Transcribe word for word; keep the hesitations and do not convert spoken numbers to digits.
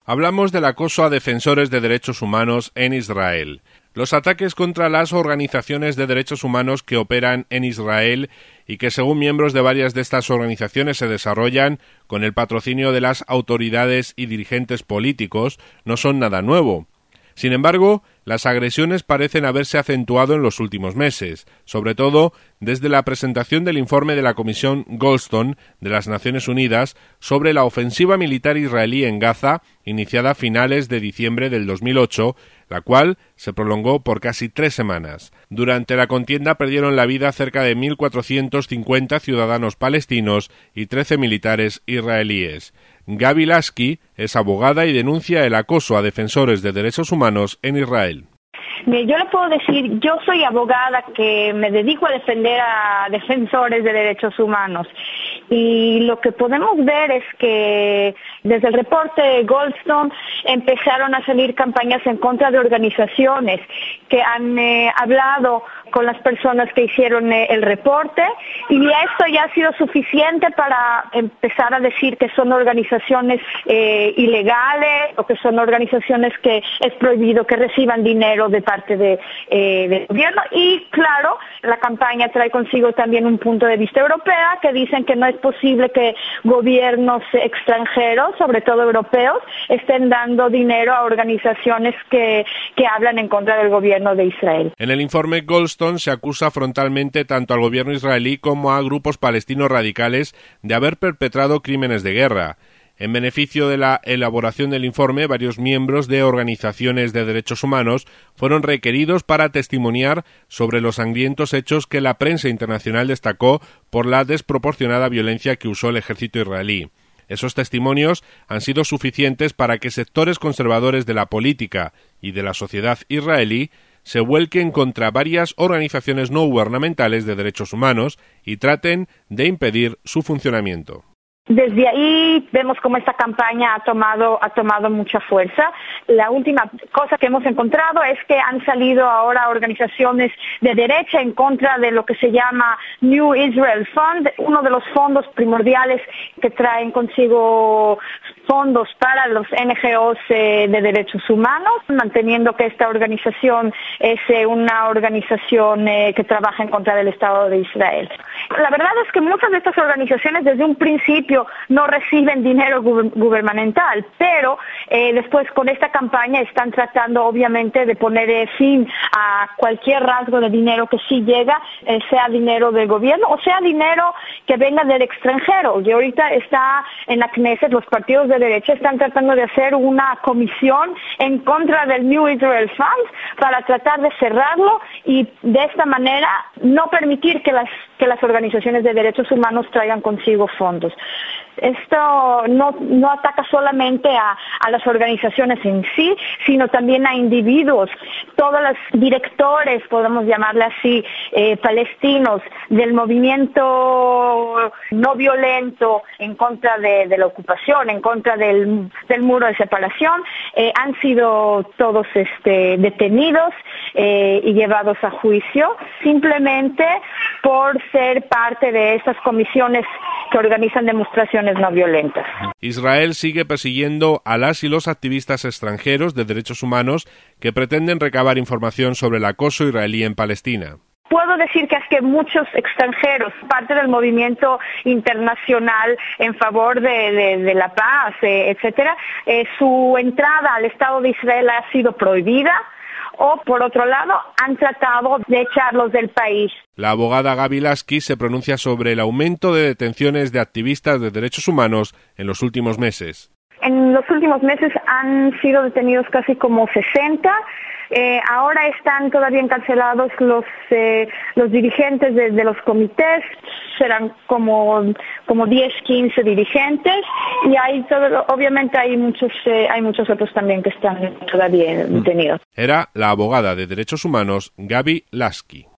Hablamos del acoso a defensores de derechos humanos en Israel. Los ataques contra las organizaciones de derechos humanos que operan en Israel y que, según miembros de varias de estas organizaciones, se desarrollan con el patrocinio de las autoridades y dirigentes políticos, no son nada nuevo. Sin embargo, las agresiones parecen haberse acentuado en los últimos meses, sobre todo desde la presentación del informe de la Comisión Goldstone de las Naciones Unidas sobre la ofensiva militar israelí en Gaza, iniciada a finales de diciembre del dos mil ocho, la cual se prolongó por casi tres semanas. Durante la contienda perdieron la vida cerca de mil cuatrocientos cincuenta ciudadanos palestinos y trece militares israelíes. Gaby Lasky es abogada y denuncia el acoso a defensores de derechos humanos en Israel. Yo le puedo decir, yo soy abogada que me dedico a defender a defensores de derechos humanos y lo que podemos ver es que desde el reporte de Goldstone empezaron a salir campañas en contra de organizaciones que han eh, hablado con las personas que hicieron eh, el reporte y esto ya ha sido suficiente para empezar a decir que son organizaciones eh, ilegales o que son organizaciones que es prohibido que reciban dinero de parte de, eh, del gobierno y claro, la campaña trae consigo también un punto de vista europea que dicen que no es posible que gobiernos extranjeros, sobre todo europeos, estén dando dinero a organizaciones que, que hablan en contra del gobierno de Israel. En el informe Goldstone se acusa frontalmente tanto al gobierno israelí como a grupos palestinos radicales de haber perpetrado crímenes de guerra. En beneficio de la elaboración del informe, varios miembros de organizaciones de derechos humanos fueron requeridos para testimoniar sobre los sangrientos hechos que la prensa internacional destacó por la desproporcionada violencia que usó el ejército israelí. Esos testimonios han sido suficientes para que sectores conservadores de la política y de la sociedad israelí se vuelquen contra varias organizaciones no gubernamentales de derechos humanos y traten de impedir su funcionamiento. Desde ahí vemos cómo esta campaña ha tomado, ha tomado mucha fuerza. La última cosa que hemos encontrado es que han salido ahora organizaciones de derecha en contra de lo que se llama New Israel Fund, uno de los fondos primordiales que traen consigo fondos para los N G Os eh, de derechos humanos, manteniendo que esta organización es eh, una organización eh, que trabaja en contra del Estado de Israel. La verdad es que muchas de estas organizaciones desde un principio no reciben dinero gu- gubernamental, pero eh, después con esta campaña están tratando obviamente de poner eh, fin a cualquier rasgo de dinero que sí llega, eh, sea dinero del gobierno o sea dinero que venga del extranjero. Y ahorita está en la Knesset, los partidos de derecha están tratando de hacer una comisión en contra del New Israel Fund para tratar de cerrarlo y de esta manera no permitir que las, que las organizaciones de derechos humanos traigan consigo fondos. Esto no, no ataca solamente a, a las organizaciones en sí, sino también a individuos. Todos los directores, podemos llamarle así, eh, palestinos del movimiento no violento en contra de, de la ocupación, en contra del, del muro de separación, eh, han sido todos este, detenidos eh, y llevados a juicio simplemente por ser parte de estas comisiones que organizan demostraciones no violentas. Israel sigue persiguiendo a las y los activistas extranjeros de derechos humanos que pretenden recabar información sobre el acoso israelí en Palestina. Puedo decir que es que muchos extranjeros, parte del movimiento internacional en favor de, de, de la paz, eh, etcétera, eh, su entrada al Estado de Israel ha sido prohibida, o, por otro lado, han tratado de echarlos del país. La abogada Gaby Lasky se pronuncia sobre el aumento de detenciones de activistas de derechos humanos en los últimos meses. En los últimos meses han sido detenidos casi como sesenta. Eh, ahora están todavía encarcelados los eh, los dirigentes de, de los comités, serán como como diez, quince dirigentes y hay todo, obviamente hay muchos eh, hay muchos otros también que están todavía detenidos. Era la abogada de derechos humanos Gaby Lasky.